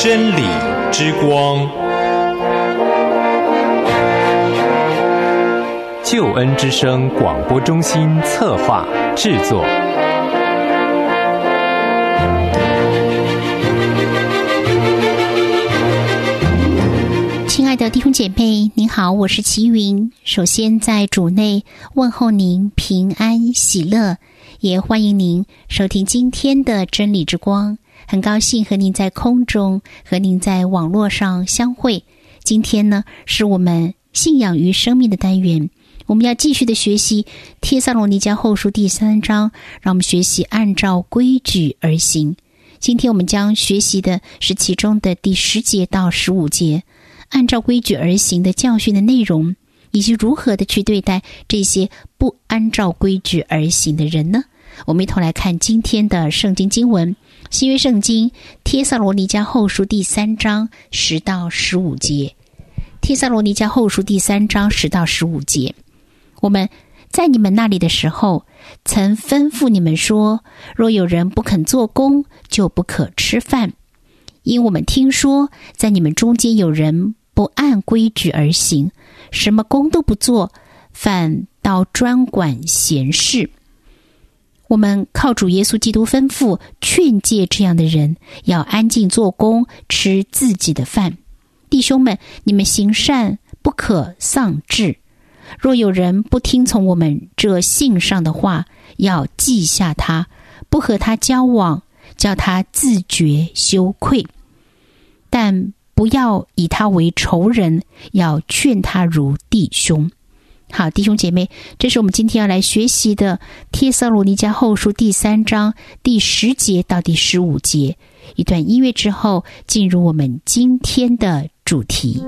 真理之光，救恩之声广播中心策划制作。 亲爱的弟兄姐妹，您好，我是齐云。首先在主内问候您平安喜乐，也欢迎您收听今天的真理之光。很高兴和您在空中，和您在网络上相会。今天呢，是我们信仰与生命的单元，我们要继续的学习帖撒罗尼迦后书第3章，让我们学习按照规矩而行。今天我们将学习的是其中的第10节到15节，按照规矩而行的教训的内容，以及如何的去对待这些不按照规矩而行的人呢？我们一同来看今天的圣经经文，新约圣经帖撒罗尼迦后书第3章10到15节。帖撒罗尼迦后书第3章10到15节，我们在你们那里的时候，曾吩咐你们说，若有人不肯做工，就不可吃饭。因我们听说，在你们中间有人不按规矩而行，什么工都不做，反倒专管闲事。我们靠主耶稣基督吩咐劝诫这样的人，要安静做工，吃自己的饭。弟兄们，你们行善不可丧志。若有人不听从我们这信上的话，要记下他，不和他交往，叫他自觉羞愧。但不要以他为仇人，要劝他如弟兄。好，弟兄姐妹，这是我们今天要来学习的帖撒罗尼迦后书第3章第10节到第15节。一段音乐之后，进入我们今天的主题。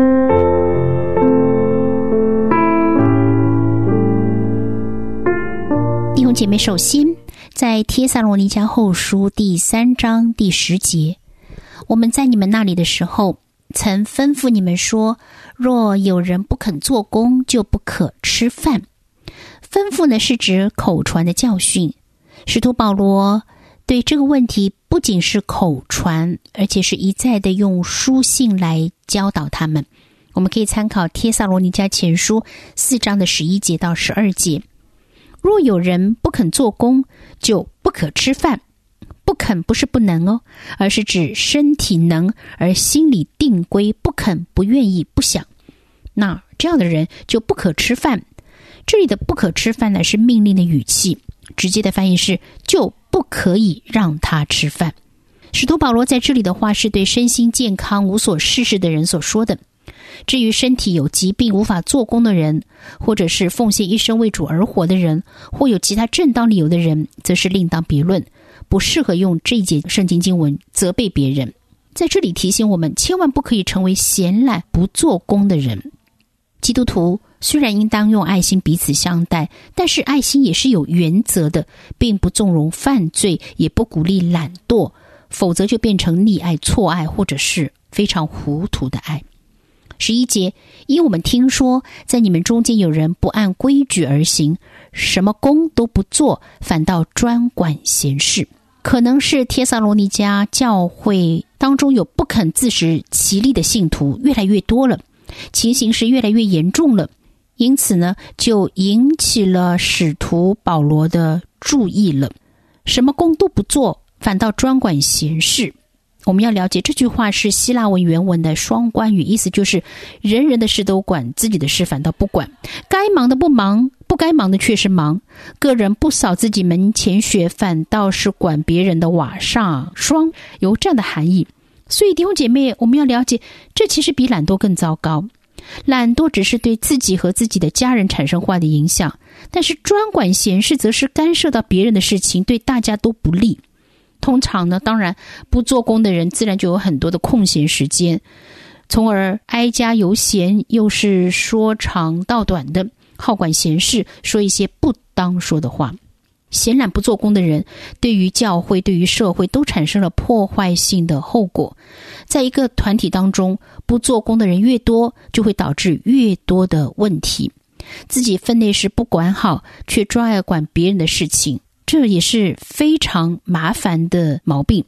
弟兄姐妹，首先在帖撒罗尼迦后书第3章第10节，我们在你们那里的时候，曾吩咐你们说，若有人不肯做工，就不可吃饭。吩咐呢，是指口传的教训。使徒保罗对这个问题不仅是口传，而且是一再的用书信来教导他们。我们可以参考帖撒罗尼迦前书4章的11节到12节。若有人不肯做工，就不可吃饭。不肯不是不能哦，而是指身体能，而心里定规，不肯、不愿意、不想。那这样的人就不可吃饭。这里的不可吃饭呢，是命令的语气，直接的翻译是就不可以让他吃饭。使徒保罗在这里的话是对身心健康无所事事的人所说的。至于身体有疾病无法做工的人，或者是奉献一生为主而活的人，或有其他正当理由的人，则是另当别论，不适合用这一节圣经经文责备别人。在这里提醒我们，千万不可以成为闲懒不做工的人。基督徒虽然应当用爱心彼此相待，但是爱心也是有原则的，并不纵容犯罪，也不鼓励懒惰，否则就变成溺爱、错爱，或者是非常糊涂的爱。11节，因我们听说，在你们中间有人不按规矩而行，什么工都不做，反倒专管闲事。可能是帖撒罗尼迦教会当中有不肯自食其力的信徒越来越多了，情形是越来越严重了，因此呢，就引起了使徒保罗的注意了。什么工都不做，反倒专管闲事。我们要了解这句话是希腊文原文的双关语，意思就是人人的事都管，自己的事反倒不管，该忙的不忙，不该忙的却是忙，个人不扫自己门前雪，反倒是管别人的瓦上霜，有这样的含义。所以弟兄姐妹，我们要了解，这其实比懒惰更糟糕。懒惰只是对自己和自己的家人产生坏的影响，但是专管闲事则是干涉到别人的事情，对大家都不利。通常呢，当然不做工的人自然就有很多的空闲时间，从而挨家游闲，又是说长道短的，好管闲事，说一些不当说的话。闲懒不做工的人，对于教会、对于社会都产生了破坏性的后果。在一个团体当中，不做工的人越多，就会导致越多的问题。自己分内事不管好，却专爱管别人的事情，这也是非常麻烦的毛病。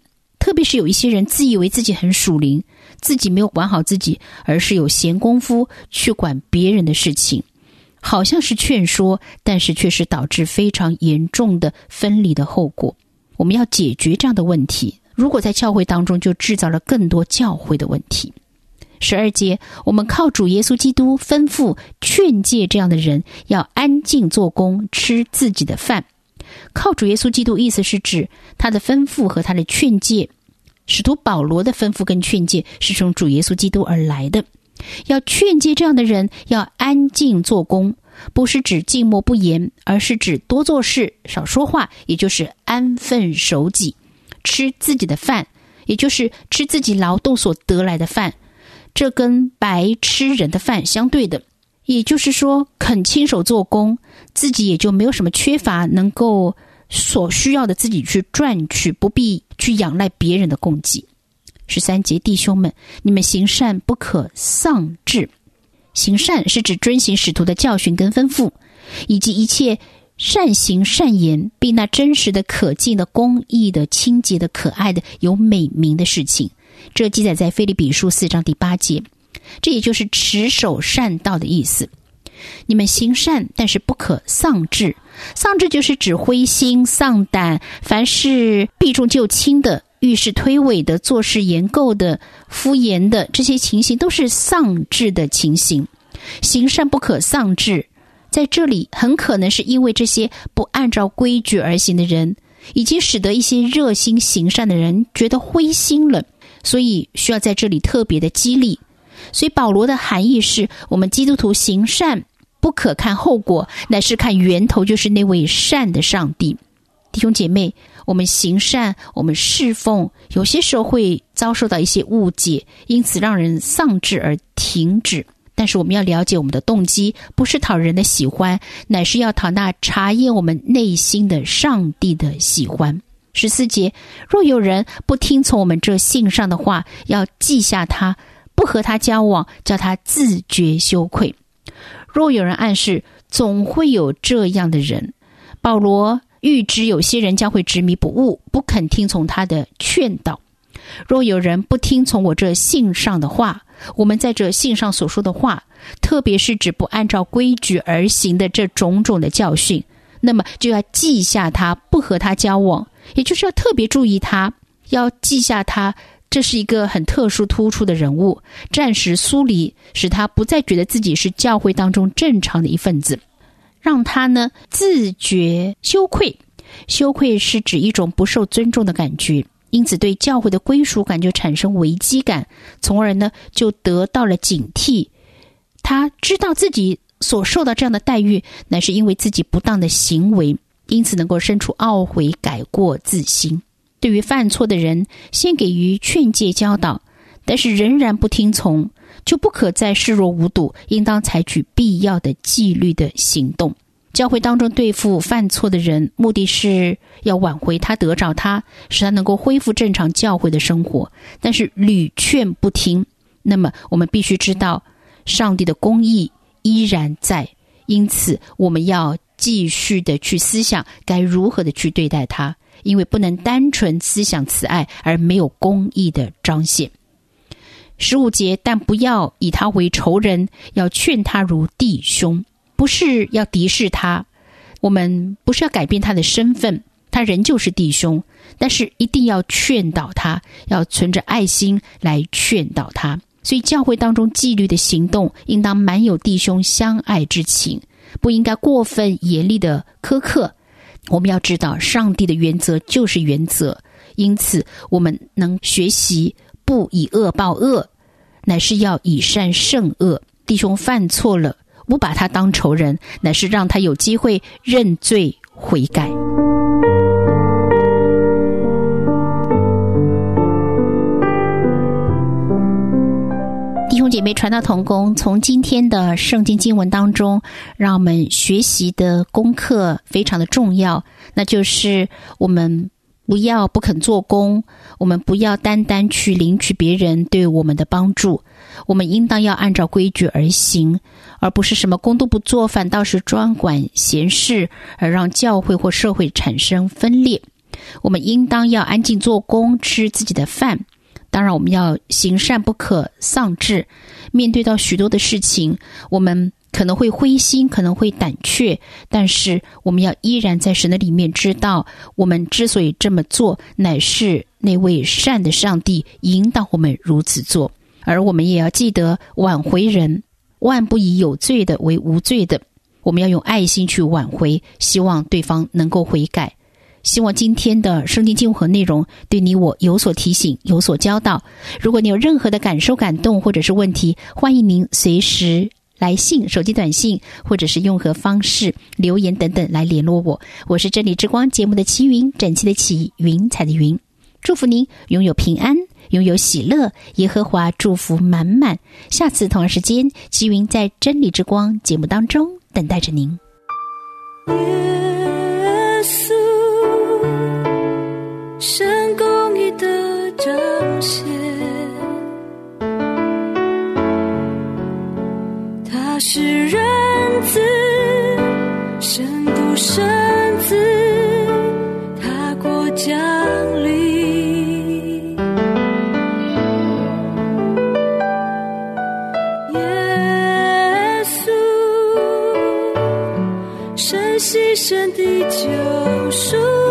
特别是有一些人自以为自己很属灵，自己没有管好自己，而是有闲工夫去管别人的事情，好像是劝说，但是却是导致非常严重的分离的后果。我们要解决这样的问题，如果在教会当中就制造了更多教会的问题。12节，我们靠主耶稣基督吩咐劝诫这样的人要安静做工，吃自己的饭。靠主耶稣基督意思是指他的吩咐和他的劝诫。使徒保罗的吩咐跟劝诫是从主耶稣基督而来的，要劝诫这样的人要安静做工，不是指静默不言，而是指多做事少说话，也就是安分守己，吃自己的饭，也就是吃自己劳动所得来的饭，这跟白吃人的饭相对的，也就是说肯亲手做工，自己也就没有什么缺乏，能够所需要的自己去赚取，不必去仰赖别人的供给。13节，弟兄们，你们行善不可丧志。行善是指遵行使徒的教训跟吩咐，以及一切善行善言，并那真实的可敬的公义的清洁的可爱的有美名的事情。这记载在腓立比书4章第8节，这也就是持守善道的意思。你们行善，但是不可丧志。丧志就是指灰心丧胆，凡是避重就轻的，遇事推诿的，做事言垢的，敷衍的，这些情形都是丧志的情形。行善不可丧志，在这里很可能是因为这些不按照规矩而行的人，已经使得一些热心行善的人觉得灰心了，所以需要在这里特别的激励。所以保罗的含义是，我们基督徒行善不可看后果，乃是看源头，就是那位善的上帝。弟兄姐妹，我们行善，我们侍奉，有些时候会遭受到一些误解，因此让人丧志而停止。但是我们要了解，我们的动机不是讨人的喜欢，乃是要讨那察验我们内心的上帝的喜欢。14节，若有人不听从我们这信上的话，要记下他，不和他交往，叫他自觉羞愧。若有人暗示，总会有这样的人。保罗预知有些人将会执迷不悟，不肯听从他的劝导。若有人不听从我这信上的话，我们在这信上所说的话，特别是指不按照规矩而行的这种种的教训，那么就要记下他，不和他交往，也就是要特别注意他，要记下他。这是一个很特殊突出的人物，暂时疏离，使他不再觉得自己是教会当中正常的一份子，让他呢自觉羞愧。羞愧是指一种不受尊重的感觉，因此对教会的归属感就产生危机感，从而呢就得到了警惕。他知道自己所受到这样的待遇，乃是因为自己不当的行为，因此能够生出懊悔改过自新。对于犯错的人，先给予劝诫教导，但是仍然不听从，就不可再视若无睹，应当采取必要的纪律的行动。教会当中对付犯错的人，目的是要挽回他，得着他，使他能够恢复正常教会的生活。但是屡劝不听，那么我们必须知道，上帝的公义依然在，因此我们要继续的去思想该如何的去对待他，因为不能单纯思想慈爱而没有公义的彰显。15节，但不要以他为仇人，要劝他如弟兄。不是要敌视他，我们不是要改变他的身份，他仍旧是弟兄，但是一定要劝导他，要存着爱心来劝导他。所以教会当中纪律的行动应当满有弟兄相爱之情，不应该过分严厉的苛刻。我们要知道上帝的原则就是原则，因此我们能学习不以恶报恶，乃是要以善胜恶。弟兄犯错了，不把他当仇人，乃是让他有机会认罪悔改。弟兄姐妹，传道同工，从今天的圣经经文当中，让我们学习的功课非常的重要，那就是我们不肯做工，我们不要单单去领取别人对我们的帮助，我们应当要按照规矩而行，而不是什么工都不做，反倒是专管闲事，而让教会或社会产生分裂。 我们应当要安静做工，吃自己的饭。当然我们要行善不可丧志，面对到许多的事情，我们可能会灰心，可能会胆怯，但是我们要依然在神的里面知道，我们之所以这么做，乃是那位善的上帝引导我们如此做。而我们也要记得挽回人，万不以有罪的为无罪的，我们要用爱心去挽回，希望对方能够悔改。希望今天的圣经经文和内容对你我有所提醒，有所教导。如果你有任何的感受、感动或者是问题，欢迎您随时来信、手机短信，或者是用何方式留言等等来联络我。我是真理之光节目的齐云，整齐的齐，云彩的云。祝福您拥有平安，拥有喜乐，耶和华祝福满满。下次同样时间，齐云在真理之光节目当中等待着您。 耶稣，神公义的彰显，他是人子，神不生子，他国降临。耶稣，神牺牲的救赎。